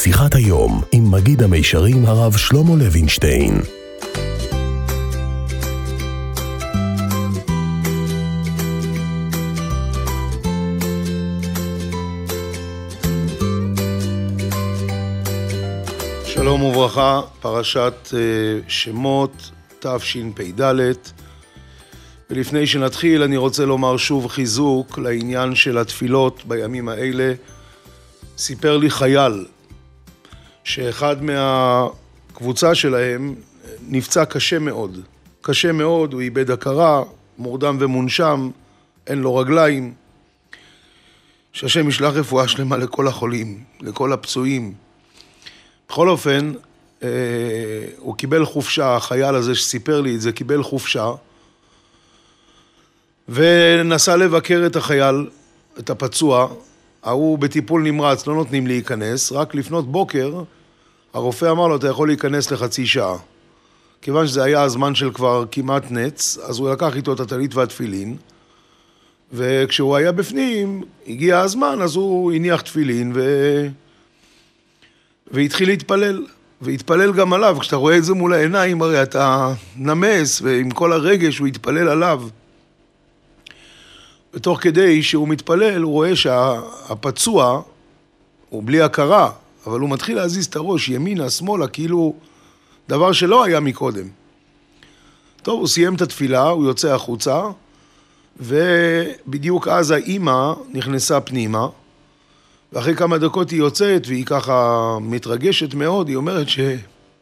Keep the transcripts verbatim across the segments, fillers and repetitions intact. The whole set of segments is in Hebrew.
שיחת היום עם מגיד המישרים הרב שלמה לוינשטיין. שלום וברכה, פרשת שמות תשפ"ד. ולפני שנתחיל אני רוצה לומר שוב חיזוק לעניין של התפילות בימים האלה. סיפר לי חייל שאחד מהקבוצה שלהם נפצע קשה מאוד. קשה מאוד, הוא איבד הכרה, מורדם ומונשם, אין לו רגליים. שהשם ישלח רפואה שלמה לכל החולים, לכל הפצועים. בכל אופן, אה, הוא קיבל חופשה, החייל הזה שסיפר לי את זה, קיבל חופשה, ונסע לבקר את החייל, את הפצוע. הוא בטיפול נמרץ, לא נותנים להיכנס, רק לפנות בוקר, הרופא אמר לו, אתה יכול להיכנס לחצי שעה. כיוון שזה היה הזמן של כבר כמעט נץ, אז הוא לקח איתו את הטלית והתפילין, וכשהוא היה בפנים, הגיע הזמן, אז הוא הניח תפילין, ו... והתחיל להתפלל, והתפלל גם עליו. כשאתה רואה את זה מול העיניים, הרי אתה נמס, ועם כל הרגש הוא התפלל עליו. ותוך כדי שהוא מתפלל, הוא רואה שהפצוע הוא בלי הכרה, אבל הוא מתחיל להזיז את הראש ימינה, שמאלה, כאילו דבר שלא היה מקודם. טוב, הוא סיים את התפילה, הוא יוצא החוצה, ובדיוק אז האמא נכנסה פנימה, ואחרי כמה דקות היא יוצאת, והיא ככה מתרגשת מאוד, היא אומרת שהם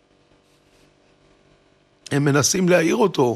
מנסים להעיר אותו,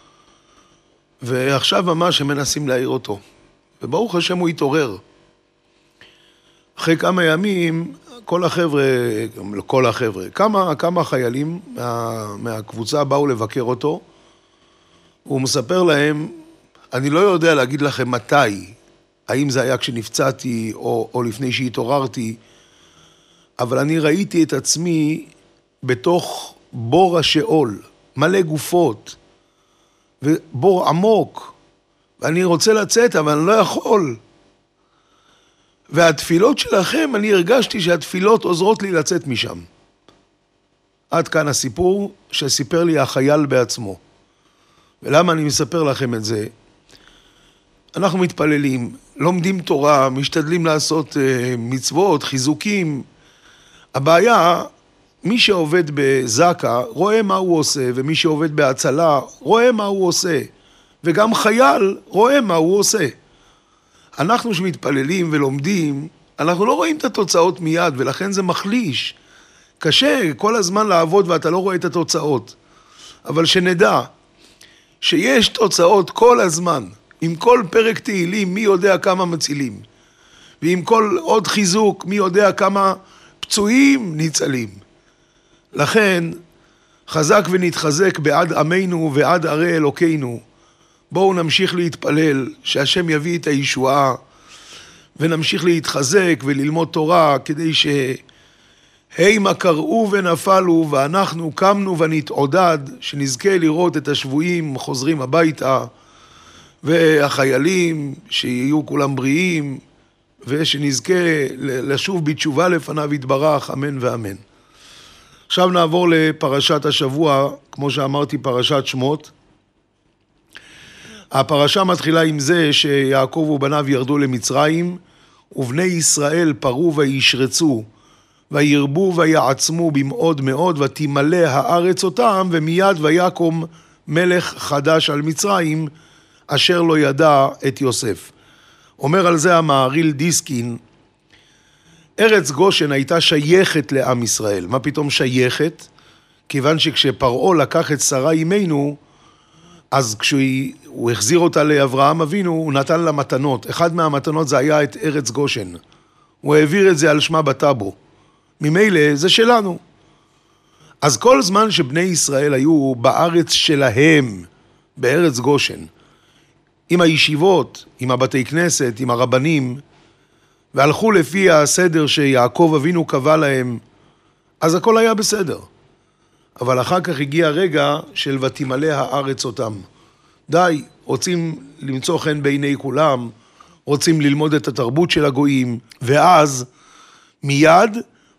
ועכשיו ממש הם מנסים להעיר אותו. וברוך השם הוא התעורר. אחרי כמה ימים, כל החבר'ה, כל החבר'ה, כמה, כמה חיילים מה, מהקבוצה באו לבקר אותו, הוא מספר להם, אני לא יודע להגיד לכם מתי, האם זה היה כשנפצעתי או, או לפני שהתעוררתי, אבל אני ראיתי את עצמי בתוך בור השאול, מלא גופות, ובור עמוק, ואני רוצה לצאת, אבל אני לא יכול. והתפילות שלכם, אני הרגשתי שהתפילות עוזרות לי לצאת משם. עד כאן הסיפור שסיפר לי החייל בעצמו. ולמה אני מספר לכם את זה? אנחנו מתפללים, לומדים תורה, משתדלים לעשות uh, מצוות, חיזוקים. הבעיה, מי שעובד בזקה רואה מה הוא עושה, ומי שעובד בהצלה רואה מה הוא עושה, וגם חייל רואה מה הוא עושה. אנחנו שמתפללים ולומדים, אנחנו לא רואים את התוצאות מיד, ולכן זה מחליש. קשה כל הזמן לעבוד ואתה לא רואה את התוצאות. אבל שנדע שיש תוצאות כל הזמן. עם כל פרק תהילים, מי יודע כמה מצילים. ועם כל עוד חיזוק, מי יודע כמה פצועים ניצלים. לכן, חזק ונתחזק בעד עמנו ועד ערי אלוקינו. בואו נמשיך להתפלל, שהשם יביא את הישועה, ונמשיך להתחזק וללמוד תורה, כדי ש... הימה קראו ונפלו, ואנחנו קמנו ונתעודד, שנזכה לראות את השבויים חוזרים הביתה, והחיילים שיהיו כולם בריאים, ושנזכה לשוב בתשובה לפניו יתברך, אמן ואמן. עכשיו נעבור לפרשת השבוע, כמו שאמרתי, פרשת שמות. הפרשה מתחילה עם זה שיעקב ובניו ירדו למצרים, ובני ישראל פרו וישרצו, וירבו ויעצמו במאוד מאוד, ותמלא הארץ אותם, ומיד ויקום מלך חדש על מצרים, אשר לא ידע את יוסף. אומר על זה המהרי"ל דיסקין, ארץ גושן הייתה שייכת לעם ישראל. מה פתאום שייכת? כיוון שכשפרעה לקח את שרה אמנו, אז כשהוא החזיר אותה לאברהם אבינו, הוא נתן לה מתנות. אחד מהמתנות זה היה את ארץ גושן. הוא העביר את זה על שמה בטאבו. ממילא זה שלנו. אז כל זמן שבני ישראל היו בארץ שלהם, בארץ גושן, עם הישיבות, עם הבתי כנסת, עם הרבנים, והלכו לפי הסדר שיעקב אבינו קבע להם, אז הכל היה בסדר. אבל אחר כך הגיע רגע של ותמלא הארץ אותם. די, רוצים למצוא חן בעיני כולם, רוצים ללמוד את התרבות של הגויים, ואז מיד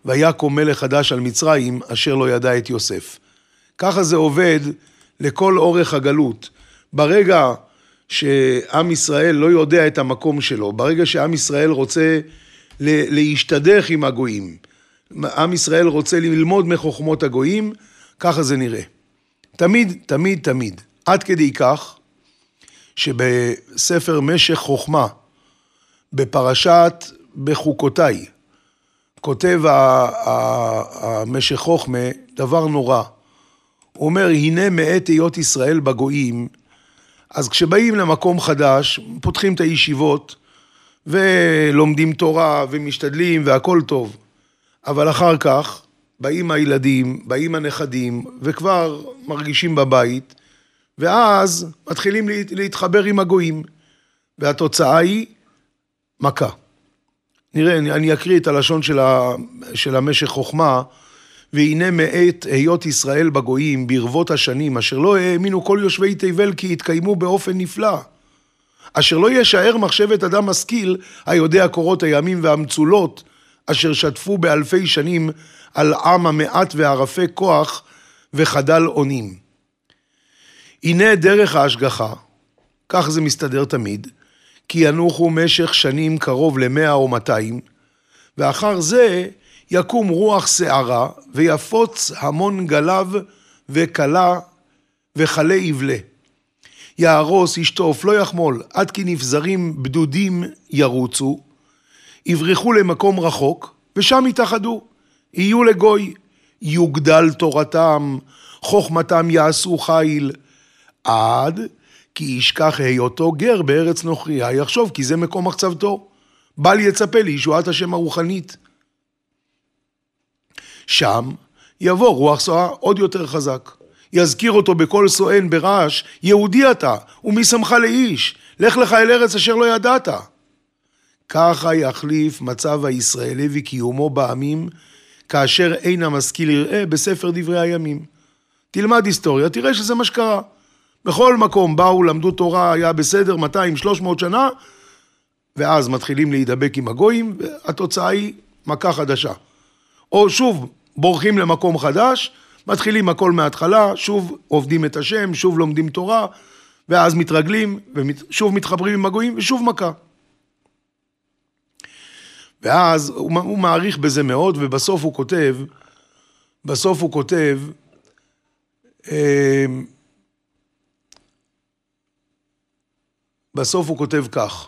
ויקום מלך חדש על מצרים, אשר לא ידע את יוסף. ככה זה עובד לכל אורך הגלות. ברגע שעם ישראל לא יודע את המקום שלו, ברגע שעם ישראל רוצה להשתדך עם הגויים, עם ישראל רוצה ללמוד מחוכמות הגויים, ככה זה נראה. תמיד, תמיד, תמיד. עד כדי כך, שבספר משך חוכמה, בפרשת בחוקותיי, כותב המשך חוכמה דבר נורא. הוא אומר, הנה מעת היות ישראל בגויים, אז כשבאים למקום חדש, פותחים את הישיבות, ולומדים תורה, ומשתדלים, והכל טוב. אבל אחר כך, באים הילדים, באים הנכדים, וכבר מרגישים בבית, ואז מתחילים להתחבר עם הגויים, והתוצאה היא מכה. נראה, אני אקריא את הלשון של, ה, של המשך חוכמה, והנה מעת היות ישראל בגויים ברבות השנים, אשר לא האמינו כל יושבי תבל כי התקיימו באופן נפלא, אשר לא ישאר מחשבת אדם משכיל, היודע קורות הימים והמצולות, אשר שתפו באלפי שנים על עם המעט וערפי כוח וחדל עונים. הנה דרך ההשגחה, כך זה מסתדר תמיד, כי ינוחו משך שנים קרוב למאה או מאתיים, ואחר זה יקום רוח שערה, ויפוץ המון גלב וקלה וחלה יבלה. יערוס ישטוף לא יחמול, עד כי נפזרים בדודים ירוצו, יברחו למקום רחוק, ושם יתאחדו, יהיו לגוי, יוגדל תורתם, חוכמתם יעשו חיל, עד כי ישכח היותו גר בארץ נוכריה, יחשוב כי זה מקום מחצבתו, בל יצפה לישועת השם הרוחנית. שם יבוא רוח סועה עוד יותר חזק, יזכיר אותו בכל סואן ברעש, יהודי אתה, ומי שמך לאיש, לך לך אל ארץ אשר לא ידעת. ככה יחליף מצב הישראלי וקיומו בעמים, כאשר אין המשכיל יראה בספר דברי הימים. תלמד היסטוריה, תראה שזה מה שקרה. בכל מקום באו, למדו תורה, היה בסדר מאתיים שלוש מאות שנה, ואז מתחילים להידבק עם הגויים, והתוצאה היא מכה חדשה. או שוב, בורחים למקום חדש, מתחילים הכל מההתחלה, שוב עובדים את השם, שוב לומדים תורה, ואז מתרגלים, ושוב מתחברים עם הגויים, ושוב מכה. ואז הוא, הוא מעריך בזה מאוד, ובסוף הוא כותב, בסוף הוא כותב, אה, בסוף הוא כותב כך,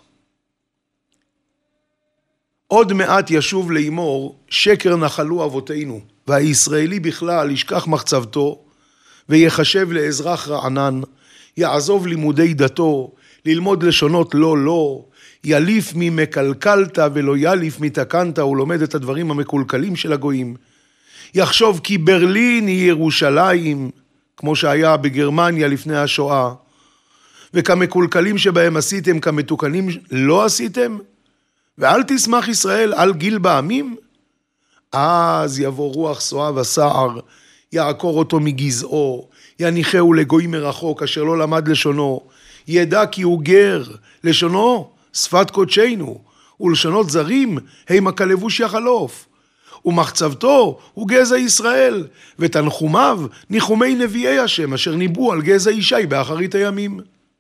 עוד מעט ישוב לאמור, שקר נחלו אבותינו, והישראלי בכלל ישכח מחצבתו, ויחשב לאזרח רענן, יעזוב לימודי דתו, ללמוד לשונות לא לא, יליף ממקלקלת ולא יליף מתקנת, הוא לומד את הדברים המקולקלים של הגויים. יחשוב כי ברלין היא ירושלים, כמו שהיה בגרמניה לפני השואה, וכמקולקלים שבהם עשיתם, כמתוקנים לא עשיתם, ואל תשמח ישראל על גיל בעמים, אז יבוא רוח סועה וסער, יעקור אותו מגזעו, יניחהו לגוי מרחוק, אשר לא למד לשונו, ידע כי הוא גר, לשונו שפת קודשנו, ולשונות זרים, הימה כלבוש יחלוף. ומחצבתו הוא גזע ישראל, ותנחומיו ניחומי נביאי השם, אשר ניבאו על גזע ישי באחרית הימים.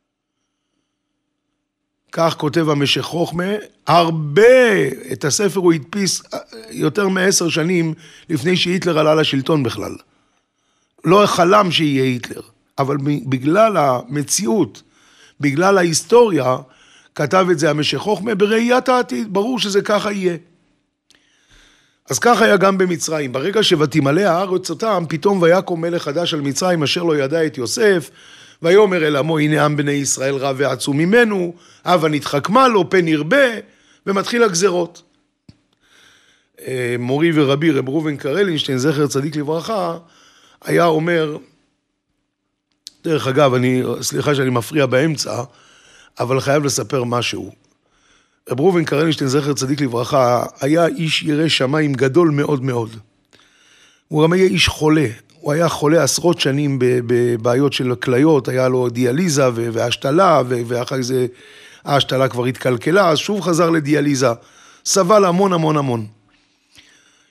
כך כותב המשך חוכמה, הרבה, את הספר הוא הדפיס יותר מעשר שנים לפני שהיטלר עלה לשלטון בכלל. לא חלם שיהיה היטלר, אבל בגלל המציאות, בגלל ההיסטוריה, כתב את זה המשך חוכמה בראיית העתיד, ברור שזה ככה יהיה. אז ככה היה גם במצרים, ברגע שבתמלא הארץ אותם, פתאום ויקום מלך חדש על מצרים, אשר לא ידע את יוסף, ויאמר אל עמו, הנה עם בני ישראל רב ועצום ממנו, הבה נתחכמה לו, פן ירבה, ומתחיל הגזרות. מורי ורבי רב ראובן קרלינשטיין, זכר צדיק לברכה, היה אומר, דרך אגב, אני, סליחה שאני מפריע באמצע, אבל חייב לספר משהו. רב ראובן קרלינשטיין, זכר צדיק לברכה, היה איש ירא שמיים גדול מאוד מאוד. הוא גם היה איש חולה. הוא היה חולה עשרות שנים בבעיות של כליות, היה לו דיאליזה והשתלה, ואחר זה ההשתלה כבר התקלקלה, אז שוב חזר לדיאליזה. סבל המון המון המון.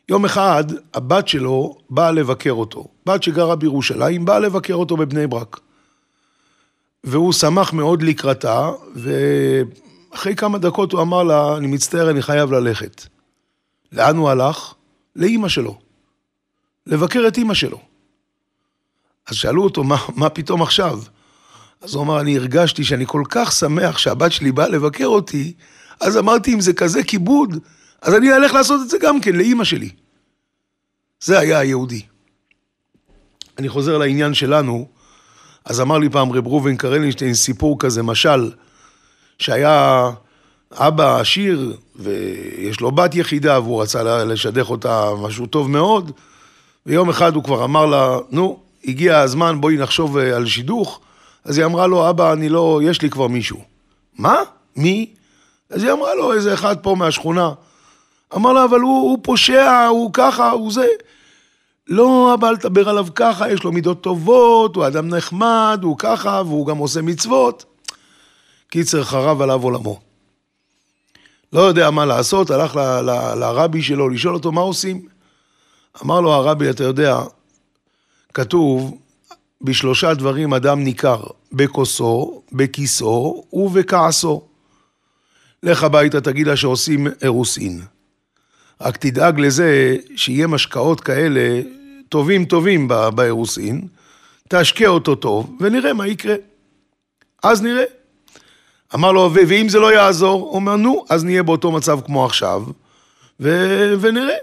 יום אחד הבת שלו באה לבקר אותו, בת שגרה בירושלים, באה לבקר אותו בבני ברק. והוא שמח מאוד לקראתה, ואחרי כמה דקות הוא אמר לה, אני מצטער, אני חייב ללכת. לאן הוא הלך? לאמא שלו. לבקר את אמא שלו. אז שאלו אותו, מה, מה פתאום עכשיו? אז הוא אמר, אני הרגשתי שאני כל כך שמח שהבת שלי באה לבקר אותי, אז אמרתי, אם זה כזה כיבוד, אז אני אלך לעשות את זה גם כן, לאמא שלי. זה היה היהודי. אני חוזר לעניין שלנו, אז אמר לי פעם רב ראובן קרלינשטיין סיפור כזה, משל, שהיה אבא עשיר, ויש לו בת יחידה, והוא רצה לשדך אותה משהו טוב מאוד, ויום אחד הוא כבר אמר לה, נו, הגיע הזמן, בואי נחשוב על שידוך, אז היא אמרה לו, אבא, אני לא, יש לי כבר מישהו. מה? מי? אז היא אמרה לו, איזה אחד פה מהשכונה. אמר לה, אבל הוא, הוא פושע, הוא ככה, הוא זה. לא, אבא, אל תדבר עליו ככה, יש לו מידות טובות, הוא אדם נחמד, הוא ככה, והוא גם עושה מצוות. קיצר חרב עליו עולמו. לא יודע מה לעשות, הלך ל, ל, לרבי שלו לשאול אותו מה עושים. אמר לו הרבי, אתה יודע, כתוב, בשלושה דברים אדם ניכר, בכוסו, בכיסו ובכעסו. לך הביתה תגיד לה שעושים אירוסין. רק תדאג לזה שיהיה משקאות כאלה טובים טובים באירוסין, תשקע אותו טוב ונראה מה יקרה. אז נראה. אמר לו, ואם זה לא יעזור, הוא אומר, נו, אז נהיה באותו מצב כמו עכשיו, ו- ונראה.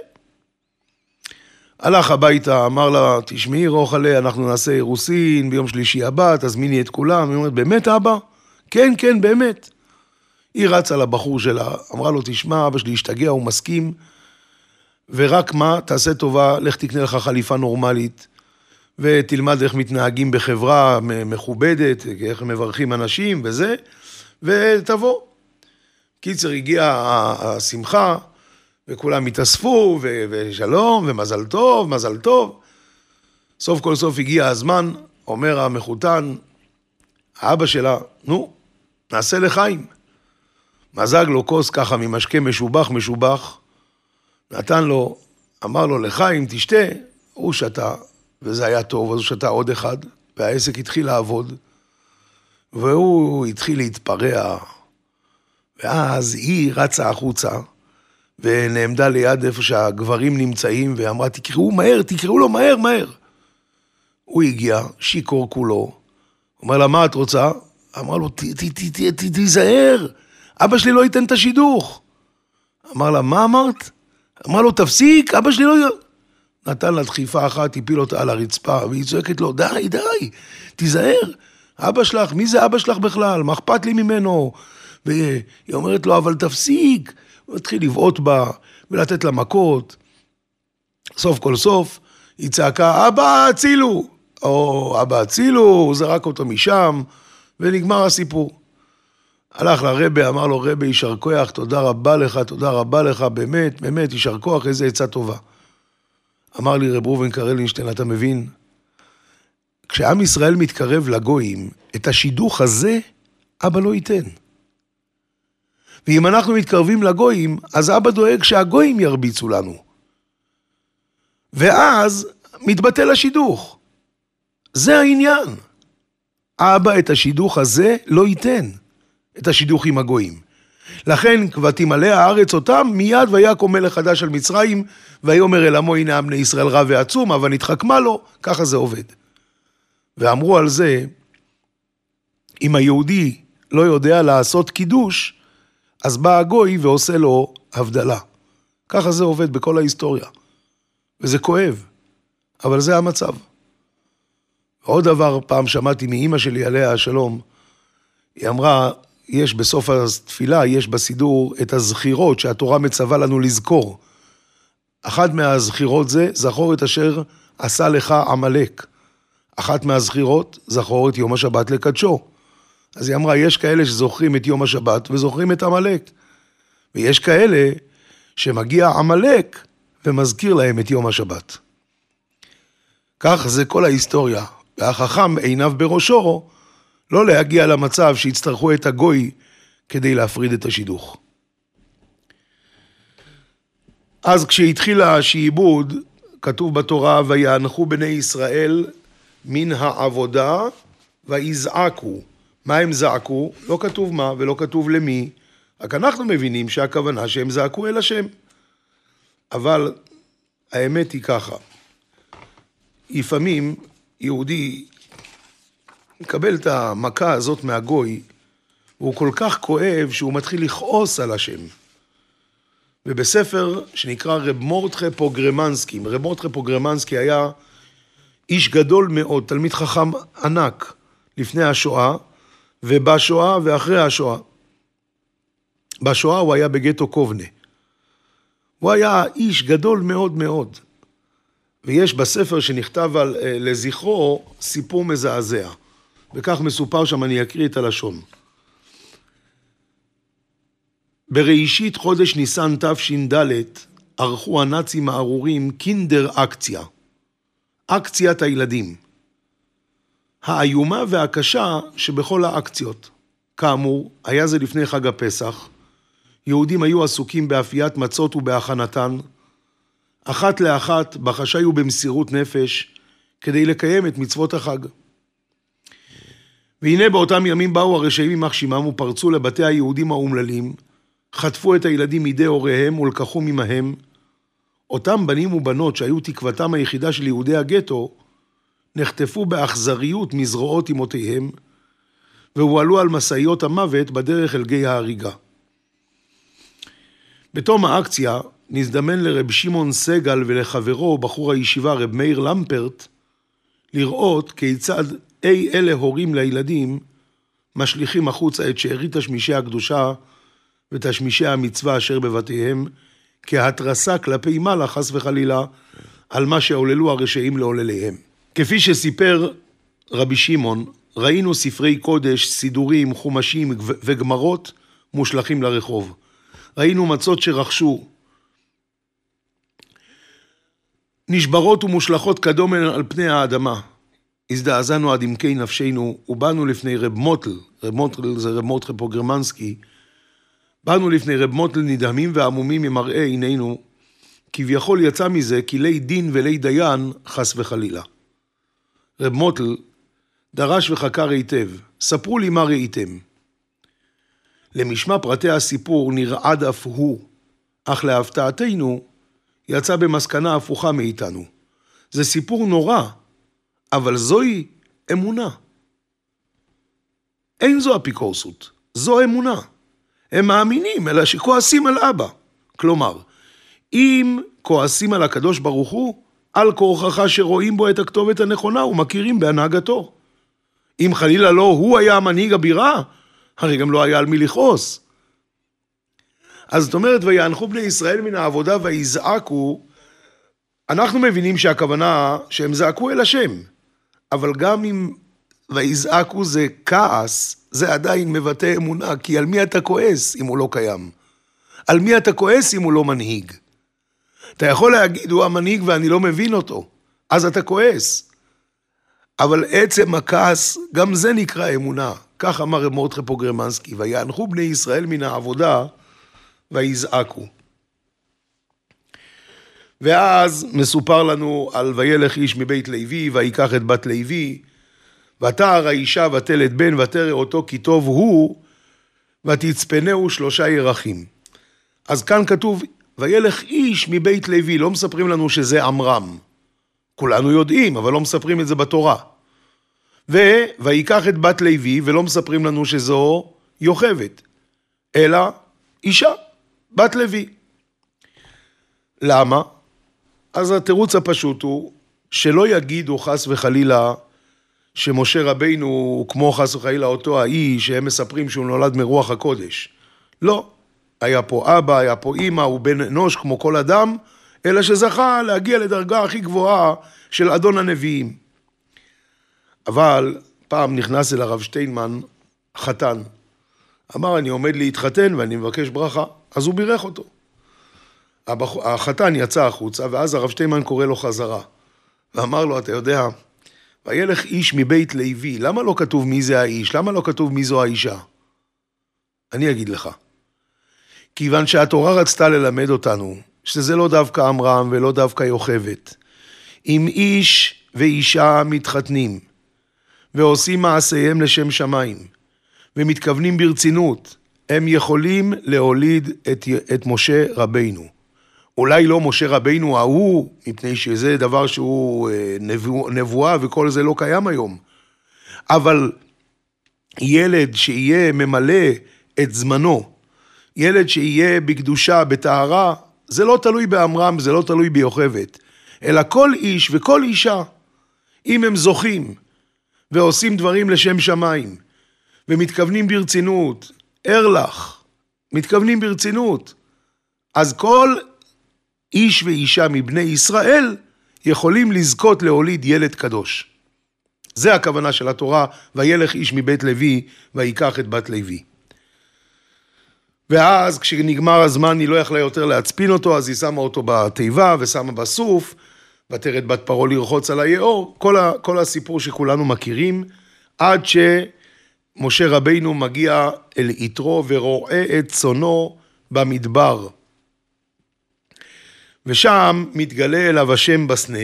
הלך הביתה, אמר לה, תשמעי רוחלה, אנחנו נעשה אירוסין ביום שלישי הבא, תזמיני את כולם. היא אומרת, באמת אבא? כן, כן, באמת. היא רצה לבחור שלה, אמרה לו, תשמע, אבא שלי השתגע, הוא מסכים, ורק מה, תעשה טובה, לך תקנה לך חליפה נורמלית, ותלמד איך מתנהגים בחברה מכובדת, איך מברכים אנשים וזה, ותבוא. קיצר, הגיעה השמחה, וכולם התאספו, ו- ושלום, ומזל טוב, מזל טוב. סוף כל סוף הגיע הזמן, אומר המחותן, האבא שלה, נו, נעשה לחיים. מזג לו כוס ככה ממשקה משובח משובח, נתן לו, אמר לו לחיים תשתה, הוא שתה, וזה היה טוב, אז הוא שתה עוד אחד, והעסק התחיל לעבוד, והוא התחיל להתפרע, ואז היא רצה החוצה, ונעמדה ליד איפה שהגברים נמצאים, ואמרה, תקראו מהר, תקראו לו מהר, מהר. הוא הגיע, שיקור כולו, אומר לה, מה את רוצה? אמר לו, תיזהר, אבא שלי לא ייתן את השידוך. אמר לה, מה אמרת? אמר לו, תפסיק, אבא שלי לא... נתן לה דחיפה אחת, הפיל אותה על הרצפה, והיא צועקת לו, די, די, תיזהר, אבא שלך, מי זה אבא שלך בכלל? מה אכפת לי ממנו? והיא אומרת לו, אבל תפסיק. הוא התחיל לבעוט בה, ולתת לה מכות. סוף כל סוף, היא צעקה, אבא, הצילו! או, אבא, הצילו, הוא זרק אותו משם, ונגמר הסיפור. הלך לרבי, אמר לו, רבי, יישר כוח, תודה רבה לך, תודה רבה לך, באמת, באמת, יישר כוח, איזה עצה טובה. אמר לי רב ראובן קרלינשטיין, אתה מבין? כשעם ישראל מתקרב לגויים, את השידוך הזה, אבא לא ייתן. ואם אנחנו מתקרבים לגויים, אז אבא דואג שהגויים ירביצו לנו. ואז מתבטל השידוך. זה העניין. אבא את השידוך הזה לא ייתן. את השידוך עם הגויים. לכן כבר תמלא הארץ אותם, מיד ויקום מלך חדש על מצרים, ויאמר אל עמו הנה עם בני ישראל רב ועצום, אבל נתחכמה לו, ככה זה עובד. ואמרו על זה, אם היהודי לא יודע לעשות קידוש, אז בא הגוי ועושה לו הבדלה. ככה זה עובד בכל ההיסטוריה. וזה כואב, אבל זה המצב. עוד דבר, פעם שמעתי מאמא שלי עליה השלום, היא אמרה, יש בסוף התפילה, יש בסידור את הזכירות שהתורה מצווה לנו לזכור. אחת מהזכירות זה, זכור את אשר עשה לך עמלק. אחת מהזכירות, זכור את יום השבת לקדשו. אז היא אמרה, יש כאלה שזוכרים את יום השבת וזוכרים את עמלק. ויש כאלה שמגיע עמלק ומזכיר להם את יום השבת. כך זה כל ההיסטוריה. והחכם עיניו בראשו, לא להגיע למצב שיצטרכו את הגוי כדי להפריד את השידוך. אז כשהתחיל השעבוד, כתוב בתורה, ויאנחו בני ישראל מן העבודה ויזעקו. מה הם זעקו? לא כתוב מה ולא כתוב למי, רק אנחנו מבינים שהכוונה שהם זעקו אל השם. אבל האמת היא ככה, לפעמים יהודי מקבל את המכה הזאת מהגוי, והוא כל כך כואב שהוא מתחיל לכעוס על השם. ובספר שנקרא רב מורדכי פוגרמנסקי, רב מורדכי פוגרמנסקי היה איש גדול מאוד, תלמיד חכם ענק לפני השואה, ובשואה ואחרי השואה. בשואה הוא היה בגטו קובנה. הוא היה איש גדול מאוד מאוד. ויש בספר שנכתב על, לזכרו סיפור מזעזע. וכך מסופר שם, אני אקריא את הלשון. בראשית חודש ניסן תש"ד ערכו הנאצים הארורים קינדר אקציה. אקציית הילדים. האיומה והקשה שבכל האקציות. כאמור, היה זה לפני חג הפסח. יהודים היו עסוקים באפיית מצות ובהכנתן. אחת לאחת בחשאי ובמסירות נפש כדי לקיים את מצוות החג. והנה באותם ימים באו הרשעים יימח שמם ופרצו לבתי היהודים האומללים, חטפו את הילדים מידי הוריהם ולקחו ממהם. אותם בנים ובנות שהיו תקוותם היחידה של יהודי הגטו, נחטפו באכזריות מזרועות אמותיהם, והועלו על מסעיות המוות בדרך אל גיא ההריגה. בתום האקציה נזדמן לרב שמעון סגל ולחברו בחור הישיבה רב מאיר למפרט, לראות כיצד אי אלה הורים לילדים משליכים החוצה את שארית תשמישי הקדושה ותשמישי המצווה אשר בבתיהם, כהתרסה כלפי מעלה חס וחלילה על מה שעוללו הרשעים לעולליהם. כפי שסיפר רבי שמעון, ראינו ספרי קודש, סידורים, חומשים וגמרות מושלכים לרחוב. ראינו מצות שרכשו, נשברות ומושלכות כדומן על פני האדמה. הזדעזענו עד עמקי נפשנו ובאנו לפני רב מוטל, רב מוטל זה רב מורדכי פוגרמנסקי, באנו לפני רב מוטל נדהמים ועמומים ממראה עינינו, כביכול יצא מזה כי לי דין ולי דיין חס וחלילה. רב מוטל דרש וחקר היטב, ספרו לי מה ראיתם. למשמע פרטי הסיפור נרעד אף הוא, אך להפתעתנו יצא במסקנה הפוכה מאיתנו. זה סיפור נורא, אבל זוהי אמונה. אין זו אפיקורסות, זו אמונה. הם מאמינים, אלא שכועסים על אבא. כלומר, אם כועסים על הקדוש ברוך הוא, על כורכך שרואים בו את הכתובת הנכונה ומכירים בהנהגתו. אם חלילה לא הוא היה המנהיג הבירה, הרי גם לא היה על מי לכעוס. אז זאת אומרת, ויאנחו בני ישראל מן העבודה ויזעקו, אנחנו מבינים שהכוונה שהם זעקו אל השם, אבל גם אם ויזעקו זה כעס, זה עדיין מבטא אמונה, כי על מי אתה כועס אם הוא לא קיים? על מי אתה כועס אם הוא לא מנהיג? אתה יכול להגיד, הוא המנהיג ואני לא מבין אותו, אז אתה כועס. אבל עצם הכעס, גם זה נקרא אמונה. כך אמר רב מורדכי פוגרמנסקי, ויאנחו בני ישראל מן העבודה ויזעקו. ואז מסופר לנו על וילך איש מבית לוי, ויקח את בת לוי, ותער האישה ותלד בן, ותרא אותו כי טוב הוא, ותצפנהו שלושה ירחים. אז כאן כתוב, וילך איש מבית לוי, לא מספרים לנו שזה עמרם. כולנו יודעים, אבל לא מספרים את זה בתורה. ויקח את בת לוי, ולא מספרים לנו שזו יוכבת, אלא אישה, בת לוי. למה? אז התירוץ הפשוט הוא, שלא יגידו חס וחלילה, שמשה רבינו הוא כמו חס וחלילה אותו האיש, שהם מספרים שהוא נולד מרוח הקודש. לא. היה פה אבא, היה פה אמא, הוא בן אנוש כמו כל אדם, אלא שזכה להגיע לדרגה הכי גבוהה של אדון הנביאים. אבל פעם נכנס אל הרב שטיינמן חתן. אמר, אני עומד להתחתן ואני מבקש ברכה. אז הוא בירך אותו. החתן יצא החוצה, ואז הרב שטיינמן קורא לו חזרה. ואמר לו, אתה יודע, וילך איש מבית לוי, למה לא כתוב מי זה האיש? למה לא כתוב מי זו האישה? אני אגיד לך. כיוון שהתורה רצתה ללמד אותנו, שזה לא דווקא אמרם ולא דווקא יוכבד. אם איש ואישה מתחתנים, ועושים מעשיהם לשם שמיים, ומתכוונים ברצינות, הם יכולים להוליד את, את משה רבינו. אולי לא משה רבינו ההוא, מפני שזה דבר שהוא נבוא, נבואה וכל זה לא קיים היום. אבל ילד שיהיה ממלא את זמנו, ילד שיהיה בקדושה, בטהרה, זה לא תלוי באמרם, זה לא תלוי ביוכבד. אלא כל איש וכל אישה, אם הם זוכים ועושים דברים לשם שמיים, ומתכוונים ברצינות, ארלך, מתכוונים ברצינות, אז כל איש ואישה מבני ישראל יכולים לזכות להוליד ילד קדוש. זה הכוונה של התורה, וילך איש מבית לוי ויקח את בת לוי. ואז כשנגמר הזמן היא לא יכלה יותר להצפין אותו, אז היא שמה אותו בתיבה ושמה בסוף, ותרד בת פרעה לרחוץ על היאור, כל, ה, כל הסיפור שכולנו מכירים, עד שמשה רבינו מגיע אל יתרו ורואה את צונו במדבר. ושם מתגלה אליו השם בסנה,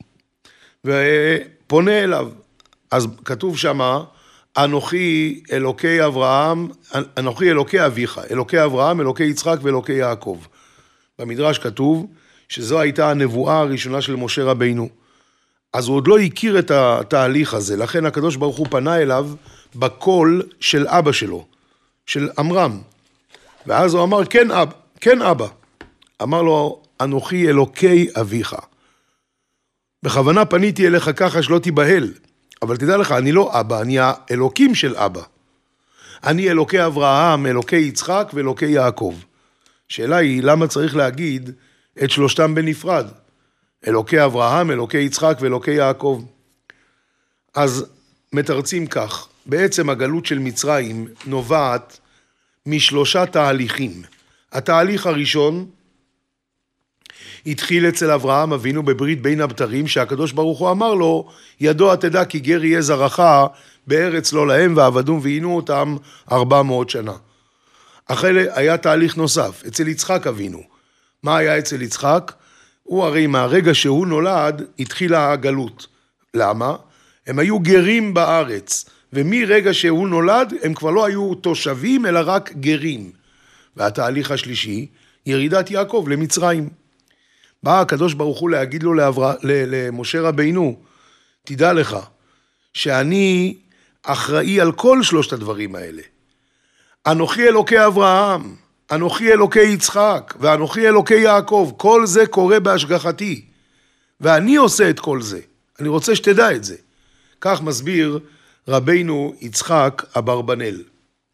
ופונה אליו. אז כתוב שמה, אנוכי אלוקי אברהם, אנוכי אלוקי אביך, אלוקי אברהם, אלוקי יצחק ואלוקי יעקב. במדרש כתוב שזו הייתה הנבואה הראשונה של משה רבינו. אז הוא עוד לא הכיר את התהליך הזה, לכן הקדוש ברוך הוא פנה אליו בקול של אבא שלו, של אמרם. ואז הוא אמר, כן אבא, כן אבא. אמר לו, אנוכי אלוקי אביך. בכוונה פניתי אליך ככה שלא תיבהל. אבל תדע לך, אני לא אבא, אני האלוקים של אבא. אני אלוקי אברהם, אלוקי יצחק ואלוקי יעקב. שאלה היא, למה צריך להגיד את שלושתם בנפרד? אלוקי אברהם, אלוקי יצחק ואלוקי יעקב. אז מתרצים כך, בעצם הגלות של מצרים נובעת משלושה תהליכים. התהליך הראשון התחיל אצל אברהם אבינו בברית בין הבתרים, שהקדוש ברוך הוא אמר לו, ידוע תדע כי גר יהיה זרעך בארץ לא להם, ועבדום ועינו אותם ארבע מאות שנה. אחרי היה תהליך נוסף, אצל יצחק אבינו. מה היה אצל יצחק? הוא הרי מהרגע שהוא נולד, התחילה הגלות. למה? הם היו גרים בארץ, ומרגע שהוא נולד, הם כבר לא היו תושבים, אלא רק גרים. והתהליך השלישי, ירידת יעקב למצרים. בא הקדוש ברוך הוא להגיד לו לעבר... למשה רבינו, תדע לך, שאני אחראי על כל שלושת הדברים האלה. אנוכי אלוקי אברהם, אנוכי אלוקי יצחק, ואנוכי אלוקי יעקב, כל זה קורה בהשגחתי, ואני עושה את כל זה. אני רוצה שתדע את זה. כך מסביר רבינו יצחק אברבנאל.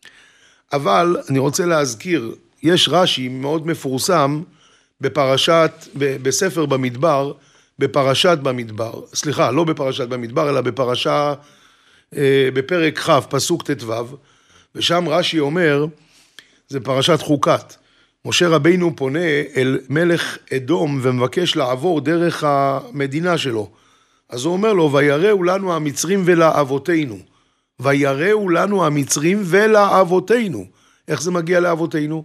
אבל אני רוצה להזכיר, יש רש"י מאוד מפורסם, בפרשת, בספר במדבר, בפרשת במדבר, סליחה, לא בפרשת במדבר, אלא בפרשה, בפרק כ', פסוק ט"ו, ושם רש"י אומר, זה פרשת חוקת, משה רבינו פונה אל מלך אדום ומבקש לעבור דרך המדינה שלו, אז הוא אומר לו, ויראו לנו המצרים ולאבותינו, ויראו לנו המצרים ולאבותינו, איך זה מגיע לאבותינו?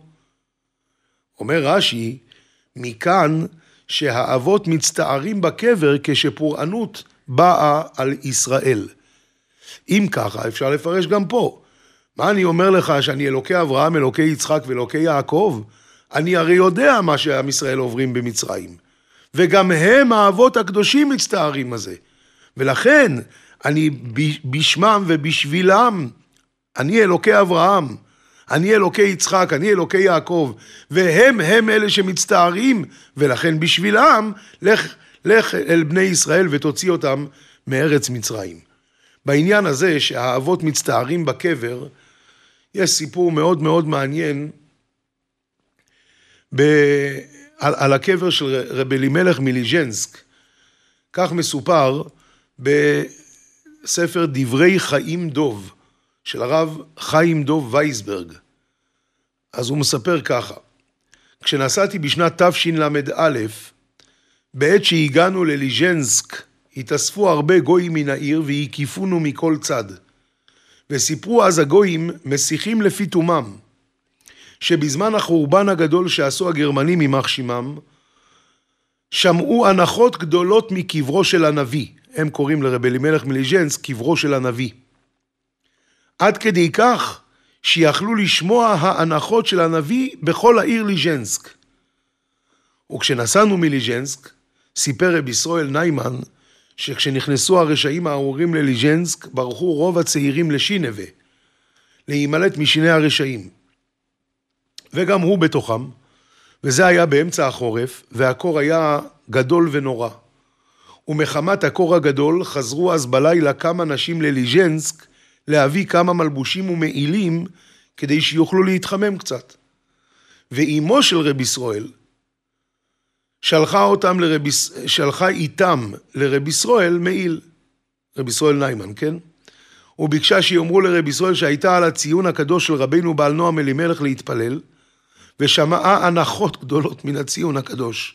אומר רש"י, מכאן שהאבות מצטערים בקבר כשפורענות באה על ישראל. אם ככה, אפשר לפרש גם פה. מה אני אומר לך שאני אלוקי אברהם, אלוקי יצחק ואלוקי יעקב? אני הרי יודע מה שעם ישראל עוברים במצרים. וגם הם, האבות הקדושים, מצטערים הזה. ולכן, אני בשמם ובשבילם, אני אלוקי אברהם, אני אלוקי יצחק, אני אלוקי יעקב, והם הם אלה שמצטערים, ולכן בשבילם, לך, לך אל בני ישראל ותוציא אותם מארץ מצרים. בעניין הזה שהאבות מצטערים בקבר, יש סיפור מאוד מאוד מעניין, ב... על, על הקבר של רבי אלימלך מליז'נסק. כך מסופר בספר דברי חיים דוב, של הרב חיים דוב וייסברג. אז הוא מספר ככה, כשנסעתי בשנת תשל"א, בעת שהגענו לליז'נסק, התאספו הרבה גויים מן העיר והקיפונו מכל צד. וסיפרו אז הגויים מסיחים לפי תומם, שבזמן החורבן הגדול שעשו הגרמנים יימח שמם, שמעו הנחות גדולות מקברו של הנביא. הם קוראים לרבי אלימלך מליז'נסק קברו של הנביא. עד כדי כך שיכלו לשמוע ההנחות של הנביא בכל העיר ליז'נסק. וכשנסענו מליז'נסק, סיפר רבי ישראל ניימן, שכשנכנסו הרשעים הארורים לליז'נסק, ברחו רוב הצעירים לשינבה, להימלט משיני הרשעים. וגם הוא בתוכם, וזה היה באמצע החורף, והקור היה גדול ונורא. ומחמת הקור הגדול חזרו אז בלילה כמה נשים לליז'נסק, להביא כמה מלבושים ומעילים, כדי שיוכלו להתחמם קצת. ואימו של רבי ישראל, שלחה אותם לרבי, שלחה איתם לרבי ישראל מעיל, רבי ישראל ניימן, כן? וביקשה שיאמרו לרבי ישראל שהייתה על הציון הקדוש של רבינו בעל נועם אלימלך להתפלל, ושמעה הנחות גדולות מן הציון הקדוש.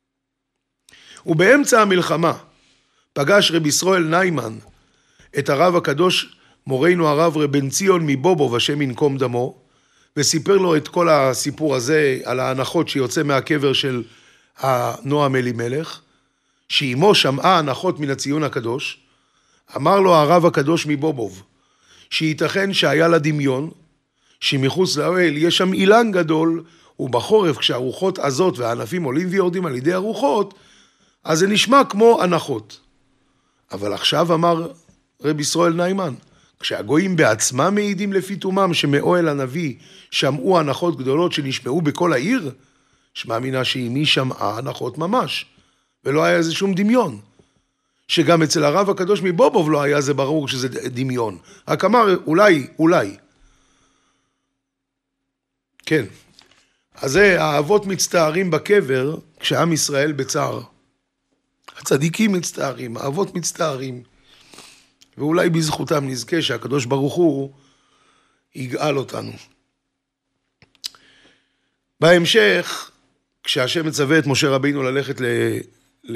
ובאמצע המלחמה פגש רבי ישראל ניימן את הרב הקדוש, מורנו הרב רבן ציון מבובוב, השם ינקום דמו, וסיפר לו את כל הסיפור הזה על ההנחות שיוצא מהקבר של הנועם אלימלך, שאימו שמעה הנחות מן הציון הקדוש. אמר לו הרב הקדוש מבובוב, שייתכן שהיה לה דמיון, שמחוץ לאוהל יש שם אילן גדול, ובחורף כשהרוחות עזות והענפים עולים ויורדים על ידי הרוחות, אז זה נשמע כמו הנחות. אבל עכשיו אמר רבי ישראל ניימן, כשהגויים בעצמם מעידים לפי תומם שמאוהל הנביא שמעו הנחות גדולות שנשמעו בכל העיר, שמאמינה שאימי שמעה הנחות ממש, ולא היה איזה שום דמיון. שגם אצל הרב הקדוש מבובוב לא היה זה ברור שזה דמיון. רק אמר אולי, אולי. כן. אז זה האבות מצטערים בקבר כשעם ישראל בצער. הצדיקים מצטערים, האבות מצטערים. ואולי בזכותם נזכה שהקדוש ברוך הוא יגאל אותנו. בהמשך, כשהשם מצווה את משה רבינו ללכת ל... ל...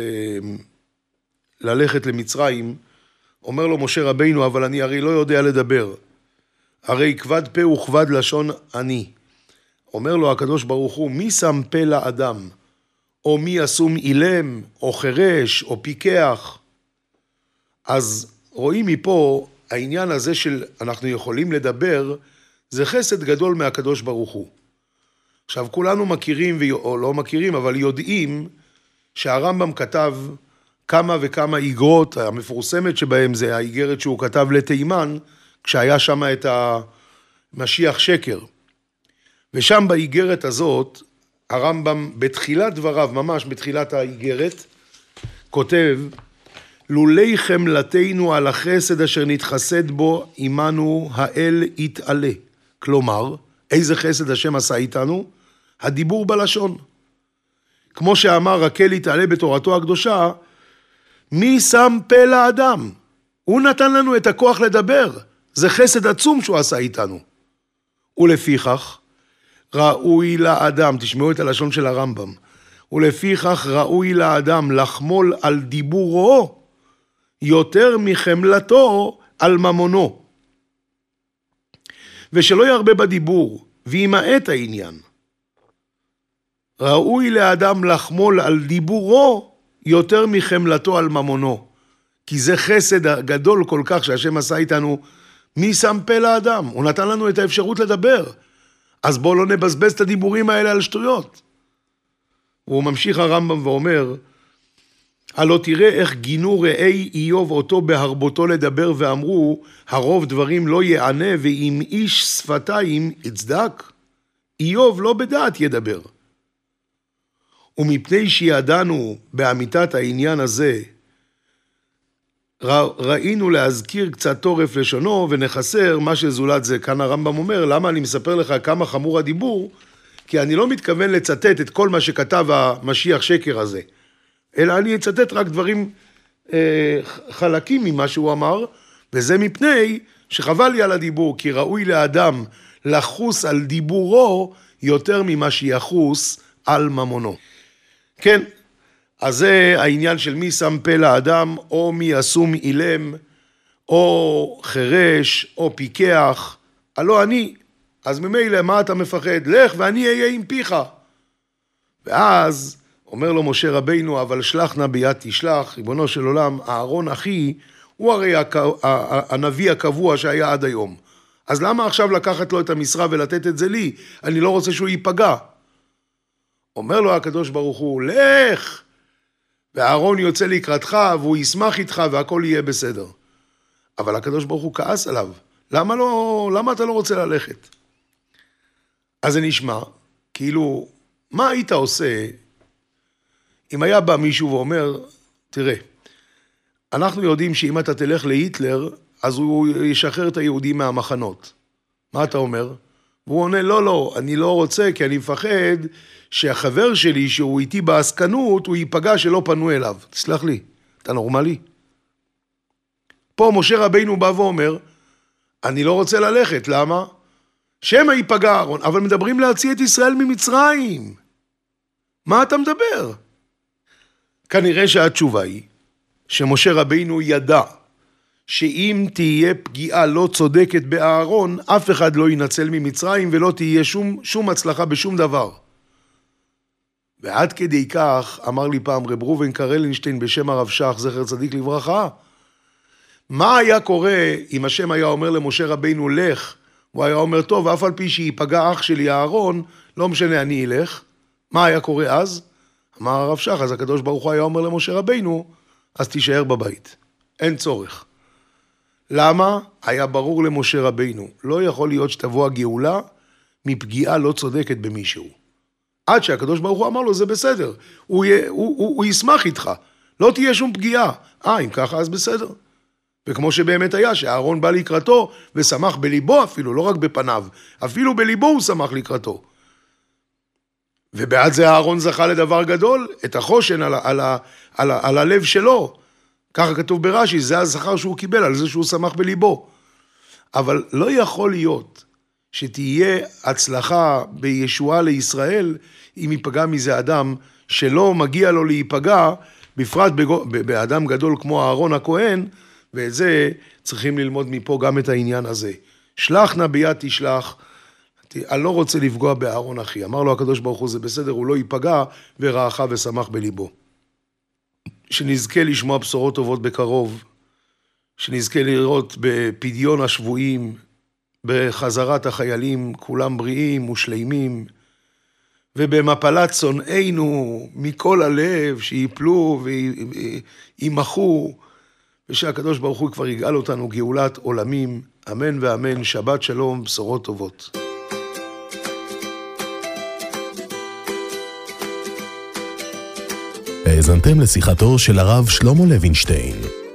ללכת למצרים, אומר לו משה רבינו, אבל אני הרי לא יודע לדבר. הרי כבד פה וכבד לשון אני. אומר לו הקדוש ברוך הוא, מי שם פה לאדם? או מי ישום אילם, או חרש, או פיקח? אז רואים מפה, העניין הזה של אנחנו יכולים לדבר, זה חסד גדול מהקדוש ברוך הוא. עכשיו כולנו מכירים, או לא מכירים, אבל יודעים שהרמב"ם כתב כמה וכמה איגרות, המפורסמת שבהם זה האיגרת שהוא כתב לתימן, כשהיה שם את המשיח שקר. ושם באיגרת הזאת, הרמב"ם בתחילת דבריו, ממש בתחילת האיגרת, כותב, לולי חמלתנו על החסד אשר נתחסד בו עמנו האל יתעלה. כלומר, איזה חסד השם עשה איתנו? הדיבור בלשון. כמו שאמר רקל יתעלה בתורתו הקדושה, מי שם פה לאדם? הוא נתן לנו את הכוח לדבר. זה חסד עצום שהוא עשה איתנו. ולפיכך, ראוי לאדם, תשמעו את הלשון של הרמב"ם, ולפיכך ראוי לאדם לחמול על דיבורו יותר מחמלתו על ממונו. ושלא ירבה בדיבור, וימעט העניין. ראוי לאדם לחמול על דיבורו יותר מחמלתו על ממונו. כי זה חסד גדול כל כך שהשם עשה איתנו, מי שם פה לאדם? הוא נתן לנו את האפשרות לדבר. אז בואו לא נבזבז את הדיבורים האלה על שטויות. והוא ממשיך הרמב"ם ואומר, הלא תראה איך גינו ראי איוב אותו בהרבותו לדבר ואמרו, הרוב דברים לא יענה ואם איש שפתיים יצדק, איוב לא בדעת ידבר. ומפני שידענו באמיתת העניין הזה, ראינו להזכיר קצת תורף לשונו ונחסר מה שזולת זה. כאן הרמב"ם אומר, למה אני מספר לך כמה חמור הדיבור? כי אני לא מתכוון לצטט את כל מה שכתב המשיח שקר הזה, אלא אני אצטט רק דברים אה, חלקים ממה שהוא אמר, וזה מפני שחבל לי על הדיבור, כי ראוי לאדם לחוס על דיבורו יותר ממה שיחוס על ממונו. כן, אז זה העניין של מי שם פה לאדם, או מי ישום אילם, או חרש, או פיקח, הלא אני, אז ממילא מה אתה מפחד? לך ואני אהיה עם פיך. ואז אומר לו משה רבינו, אבל שלח נא ביד תשלח, ריבונו של עולם, אהרון אחי, הוא הרי הנביא הקבוע שהיה עד היום. אז למה עכשיו לקחת לו את המשרה ולתת את זה לי? אני לא רוצה שהוא ייפגע. אומר לו הקדוש ברוך הוא, לך, ואהרון יוצא לקראתך, והוא ישמח איתך, והכל יהיה בסדר. אבל הקדוש ברוך הוא כעס עליו. למה לא, למה אתה לא רוצה ללכת? אז זה נשמע, כאילו, מה היית עושה אם היה בא מישהו ואומר, תראה, אנחנו יודעים שאם אתה תלך להיטלר, אז הוא ישחרר את היהודים מהמחנות. מה אתה אומר? והוא עונה, לא, לא, אני לא רוצה, כי אני מפחד שהחבר שלי, שהוא איתי בעסקנות, הוא ייפגע שלא פנו אליו. תסלח לי, אתה נורמלי? פה משה רבינו בא ואומר, אני לא רוצה ללכת, למה? שמא ייפגע אהרון, אבל מדברים להציע את ישראל ממצרים. מה אתה מדבר? כנראה שהתשובה היא, שמשה רבינו ידע, שאם תהיה פגיעה לא צודקת באהרון, אף אחד לא ינצל ממצרים, ולא תהיה שום, שום הצלחה בשום דבר. ועד כדי כך, אמר לי פעם רב ראובן קרלינשטיין בשם הרב שך, זכר צדיק לברכה, מה היה קורה אם השם היה אומר למשה רבינו לך, הוא היה אומר טוב, אף על פי שיפגע אח שלי אהרון, לא משנה אני אלך, מה היה קורה אז? אמר הרב שך, אז הקדוש ברוך הוא היה אומר למשה רבינו, אז תישאר בבית, אין צורך. למה? היה ברור למשה רבינו, לא יכול להיות שתבוא הגאולה מפגיעה לא צודקת במישהו. עד שהקדוש ברוך הוא אמר לו, זה בסדר, הוא, יהיה, הוא, הוא, הוא ישמח איתך, לא תהיה שום פגיעה. אה, אם ככה אז בסדר. וכמו שבאמת היה, שאהרון בא לקראתו ושמח בליבו אפילו, לא רק בפניו, אפילו בליבו הוא שמח לקראתו. ובעד זה אהרון זכה לדבר גדול, את החושן על, על, על, על, על הלב שלו. ככה כתוב ברש"י, זה הזכר שהוא קיבל, על זה שהוא שמח בליבו. אבל לא יכול להיות שתהיה הצלחה בישועה לישראל, אם ייפגע מזה אדם שלא מגיע לו להיפגע, בפרט באדם גדול כמו אהרון הכהן, ואת זה צריכים ללמוד מפה גם את העניין הזה. שלח נא ביד תשלח, אני לא רוצה לפגוע באהרון אחי. אמר לו הקדוש ברוך הוא, זה בסדר, הוא לא ייפגע, ורעך ושמח בליבו. שנזכה לשמוע בשורות טובות בקרוב, שנזכה לראות בפדיון השבויים, בחזרת החיילים, כולם בריאים ושלימים, ובמפלת שונאינו מכל הלב, שיפלו וימחו, ושהקדוש ברוך הוא כבר יגאל אותנו גאולת עולמים, אמן ואמן, שבת שלום, בשורות טובות. האזנתם לשיחתו של הרב שלמה לוינשטיין.